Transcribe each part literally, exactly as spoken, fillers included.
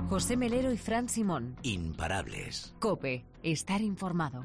José Melero y Fran Simón. Imparables. COPE. Estar informado.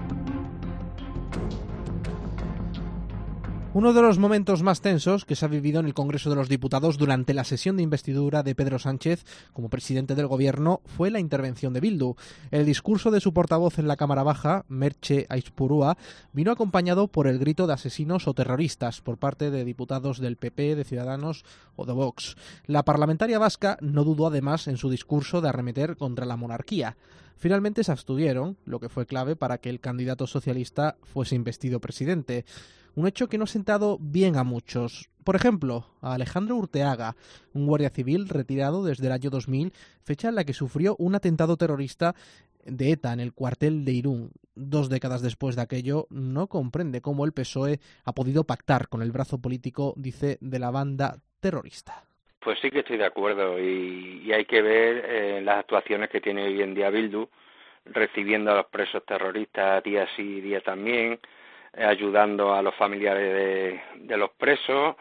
Uno de los momentos más tensos que se ha vivido en el Congreso de los Diputados durante la sesión de investidura de Pedro Sánchez como presidente del Gobierno fue la intervención de Bildu. El discurso de su portavoz en la Cámara Baja, Merche Aizpurúa, vino acompañado por el grito de asesinos o terroristas por parte de diputados del P P, de Ciudadanos o de Vox. La parlamentaria vasca no dudó además en su discurso de arremeter contra la monarquía. Finalmente se abstuvieron, lo que fue clave para que el candidato socialista fuese investido presidente. Un hecho que no ha sentado bien a muchos. Por ejemplo, a Alejandro Urteaga, un guardia civil retirado desde el año dos mil, fecha en la que sufrió un atentado terrorista de ETA en el cuartel de Irún. Dos décadas después de aquello, no comprende cómo el P S O E ha podido pactar con el brazo político, dice, de la banda terrorista. Pues sí que estoy de acuerdo y, y hay que ver eh, las actuaciones que tiene hoy en día Bildu, recibiendo a los presos terroristas día sí, día también, ayudando a los familiares de, de los presos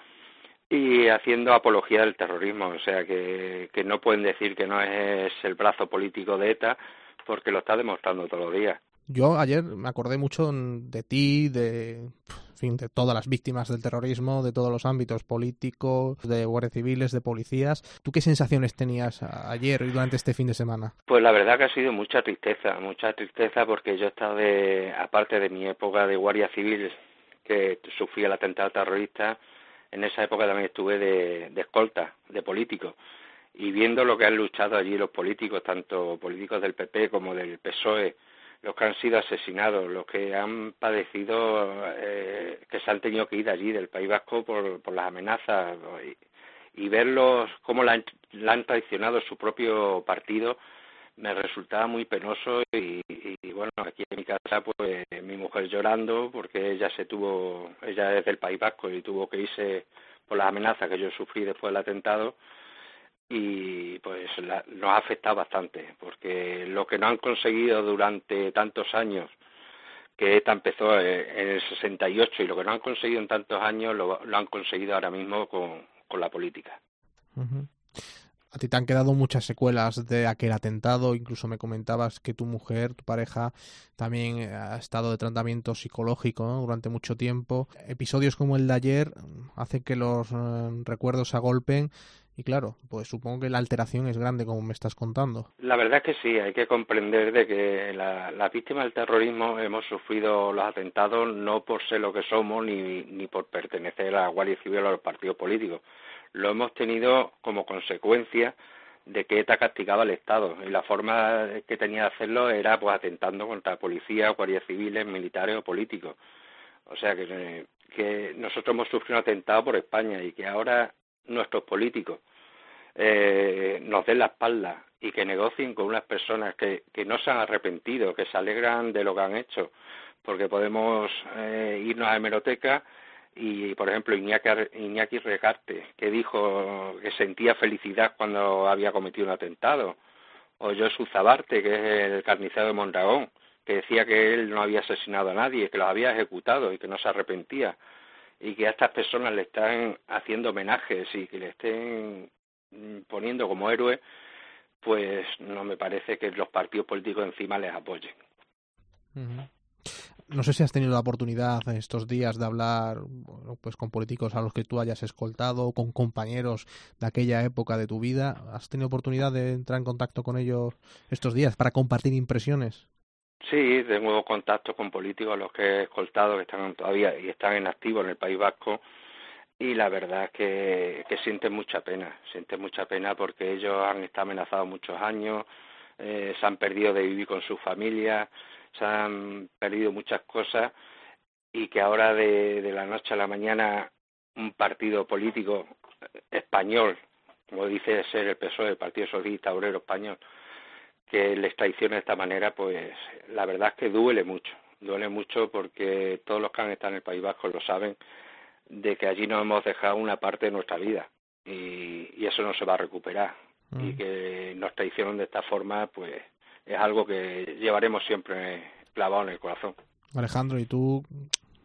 y haciendo apología del terrorismo. O sea, que, que no pueden decir que no es el brazo político de ETA porque lo está demostrando todos los días. Yo ayer me acordé mucho de ti, de, en fin, de todas las víctimas del terrorismo, de todos los ámbitos políticos, de guardias civiles, de policías. ¿Tú qué sensaciones tenías ayer y durante este fin de semana? Pues la verdad que ha sido mucha tristeza, mucha tristeza porque yo he estado, de, aparte de mi época de guardia civil, que sufrí el atentado terrorista, en esa época también estuve de, de escolta, de político. Y viendo lo que han luchado allí los políticos, tanto políticos del P P como del P S O E, los que han sido asesinados, los que han padecido, eh, que se han tenido que ir allí del País Vasco por, por las amenazas y, y verlos cómo la han, la han traicionado su propio partido, me resultaba muy penoso y, y, y bueno, aquí en mi casa pues mi mujer llorando porque ella se tuvo, ella es del País Vasco y tuvo que irse por las amenazas que yo sufrí después del atentado. Y pues la, nos ha afectado bastante, porque lo que no han conseguido durante tantos años, que ETA empezó en el sesenta y ocho, y lo que no han conseguido en tantos años lo, lo han conseguido ahora mismo con, con la política. Uh-huh. A ti te han quedado muchas secuelas de aquel atentado, incluso me comentabas que tu mujer, tu pareja, también ha estado de tratamiento psicológico, ¿no?, durante mucho tiempo. Episodios como el de ayer hacen que los eh, recuerdos se agolpen y claro, pues supongo que la alteración es grande, como me estás contando. La verdad es que sí, hay que comprender de que la, las víctimas del terrorismo hemos sufrido los atentados no por ser lo que somos ni, ni por pertenecer a la Guardia Civil o a los partidos políticos. Lo hemos tenido como consecuencia de que ETA castigaba al Estado y la forma que tenía de hacerlo era pues atentando contra policías, guardias civiles, militares o políticos. O sea que, que nosotros hemos sufrido un atentado por España y que ahora nuestros políticos eh, nos den la espalda y que negocien con unas personas que, que no se han arrepentido, que se alegran de lo que han hecho, porque podemos eh, irnos a hemeroteca y, por ejemplo, Iñaki, Iñaki Regarte, que dijo que sentía felicidad cuando había cometido un atentado, o Josu Zabarte, que es el carnicero de Mondragón, que decía que él no había asesinado a nadie, que los había ejecutado y que no se arrepentía, y que a estas personas le están haciendo homenajes y que le estén poniendo como héroe, pues no me parece que los partidos políticos encima les apoyen. Uh-huh. No sé si has tenido la oportunidad en estos días de hablar, bueno, pues con políticos a los que tú hayas escoltado, con compañeros de aquella época de tu vida. ¿Has tenido oportunidad de entrar en contacto con ellos estos días para compartir impresiones? Sí, tengo contacto con políticos a los que he escoltado que están todavía y están en activo en el País Vasco y la verdad es que, que sienten mucha pena, sienten mucha pena porque ellos han estado amenazados muchos años, eh, se han perdido de vivir con su familia, se han perdido muchas cosas y que ahora de, de la noche a la mañana un partido político español, como dice ser el P S O E, el Partido Socialista Obrero Español, que les traicione de esta manera, pues la verdad es que duele mucho, duele mucho porque todos los que han estado en el País Vasco lo saben, de que allí nos hemos dejado una parte de nuestra vida y, y eso no se va a recuperar mm. y que nos traicionen de esta forma, pues es algo que llevaremos siempre clavado en el corazón. Alejandro, ¿y tú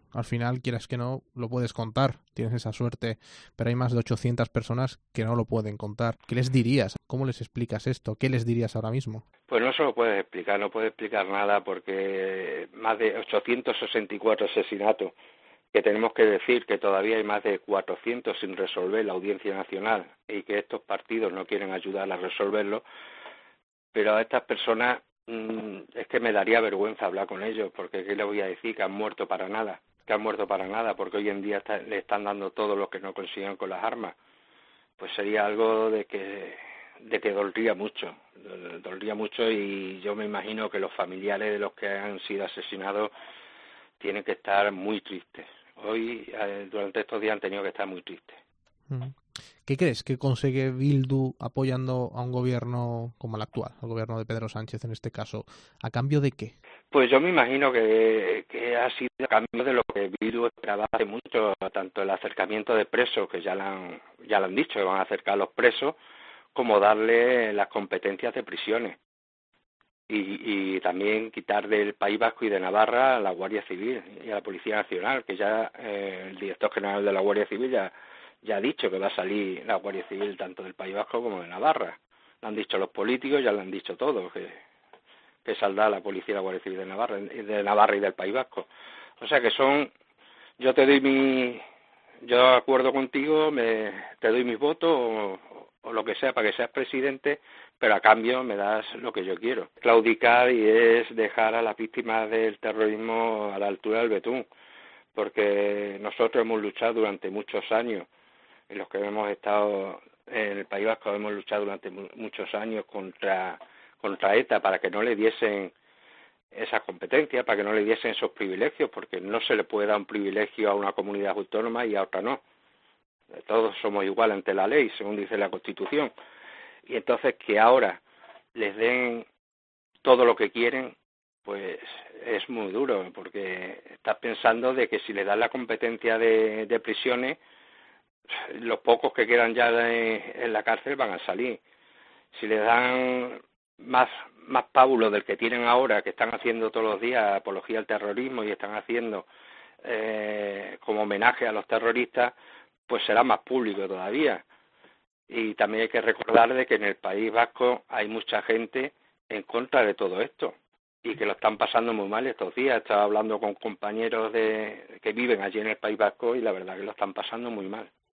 Al final, quieras que no, lo puedes contar, tienes esa suerte, pero hay más de ochocientas personas que no lo pueden contar. ¿Qué les dirías? ¿Cómo les explicas esto? ¿Qué les dirías ahora mismo? Pues no se lo puedes explicar, no puedes explicar nada porque más de ochocientos sesenta y cuatro asesinatos, que tenemos que decir que todavía hay más de cuatrocientos sin resolver la Audiencia Nacional y que estos partidos no quieren ayudar a resolverlo, pero a estas personas mmm, es que me daría vergüenza hablar con ellos, porque ¿qué les voy a decir? Que han muerto para nada, que han muerto para nada, porque hoy en día está, le están dando todo lo que no consiguen con las armas. Pues sería algo de que de que dolería mucho, dolería mucho y yo me imagino que los familiares de los que han sido asesinados tienen que estar muy tristes. Hoy, eh, durante estos días han tenido que estar muy tristes. ¿Qué crees que consigue Bildu apoyando a un gobierno como el actual, al gobierno de Pedro Sánchez en este caso? ¿A cambio de qué? Pues yo me imagino que, que ha sido a cambio de lo que Bildu esperaba hace mucho, tanto el acercamiento de presos, que ya lo han, ya lo han dicho, que van a acercar a los presos, como darle las competencias de prisiones. Y, y también quitar del País Vasco y de Navarra a la Guardia Civil y a la Policía Nacional, que ya eh, el director general de la Guardia Civil ya, ya ha dicho que va a salir la Guardia Civil tanto del País Vasco como de Navarra. Lo han dicho los políticos, ya lo han dicho todos, que, que saldrá la Policía y la Guardia Civil de Navarra, de Navarra y del País Vasco. O sea que son, yo te doy mi, yo acuerdo contigo, me, te doy mis votos o, o lo que sea para que seas presidente, pero a cambio me das lo que yo quiero. Claudicar y es dejar a las víctimas del terrorismo a la altura del betún, porque nosotros hemos luchado durante muchos años, en los que hemos estado en el País Vasco hemos luchado durante muchos años contra, contra ETA para que no le diesen esas competencias, para que no le diesen esos privilegios, porque no se le puede dar un privilegio a una comunidad autónoma y a otra no. Todos somos iguales ante la ley, según dice la Constitución. Y entonces que ahora les den todo lo que quieren, pues es muy duro, porque estás pensando de que si le dan la competencia de, de prisiones, los pocos que quedan ya de, en la cárcel van a salir. Si le dan más más pábulo del que tienen ahora, que están haciendo todos los días apología al terrorismo y están haciendo eh, como homenaje a los terroristas, pues será más público todavía. Y también hay que recordar de que en el País Vasco hay mucha gente en contra de todo esto y que lo están pasando muy mal estos días. Estaba hablando con compañeros de que viven allí en el País Vasco y la verdad que lo están pasando muy mal.